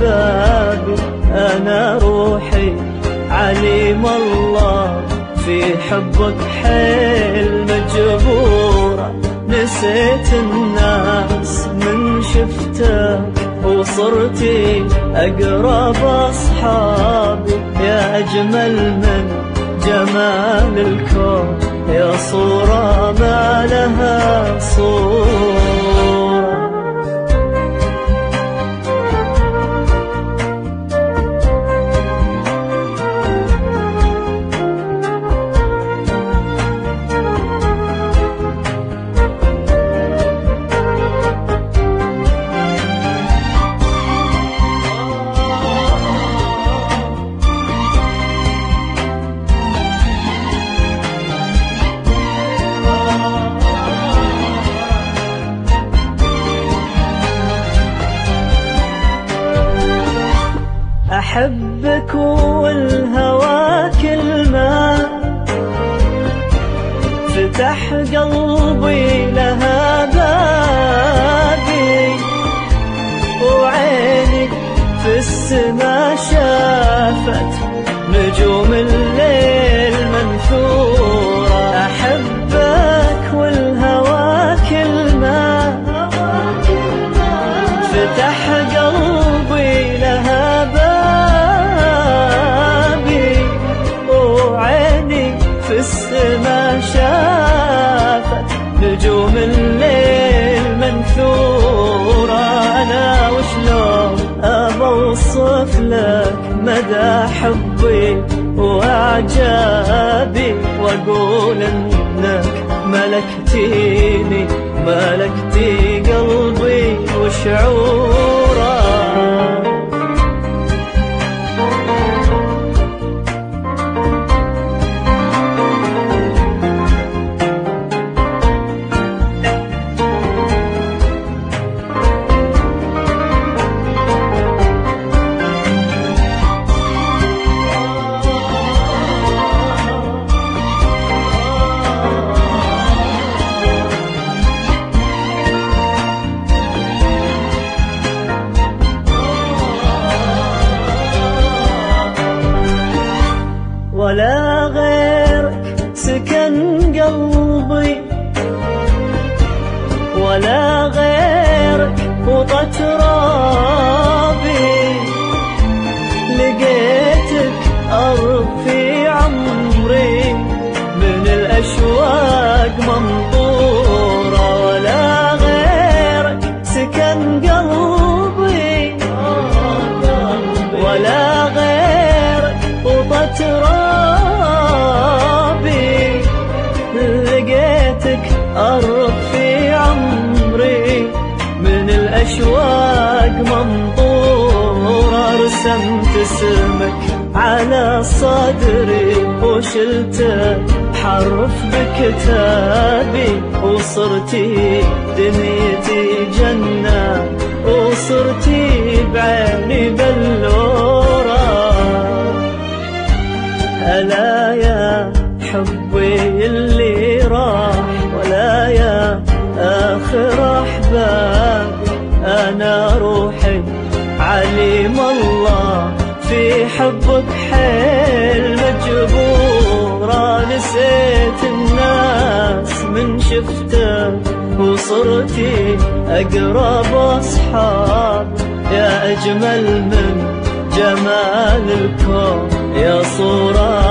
أحبابي أنا روحي عليم الله في حبك حيل مجبورة. نسيت الناس من شفتك وصرتي أقرب أصحابي. يا أجمل من جمال الكون يا صورة ما لها صورة. أحبك والهوى كلمة فتح قلبي لها بابي. وعيني في السما شافت نجوم الليل منثورة. أحبك والهوى كلمة فتح قلبي لها بابي. في السما شافت نجوم الليل منثورة. أنا وشلون أوصف لك مدى حبي وأعجابي وأقول إنك ملكتيني ملكتي قلبي وشعوره. ولا غيرك سكن قلبي ولا غيرك وطت رابي. لقيتك أرض في عمري من الأشواق منظورة. ولا غيرك سكن قلبي ولا غيرك وطت رابي. لقيتك أرض في عمري من الأشواق منظورة. رسمت اسمك على صدري وشلته حرف بكتابي. وصرتي دنيتي جنة وصرتي بعيني بلورة. ألا يا حبي اللي راح ولا يا آخر أحبابي أنا روحي عليم الله في حبك حيل مجبورة. نسيت الناس من شفتك وصرتي أقرب أصحاب. يا أجمل من جمال الكون يا صورة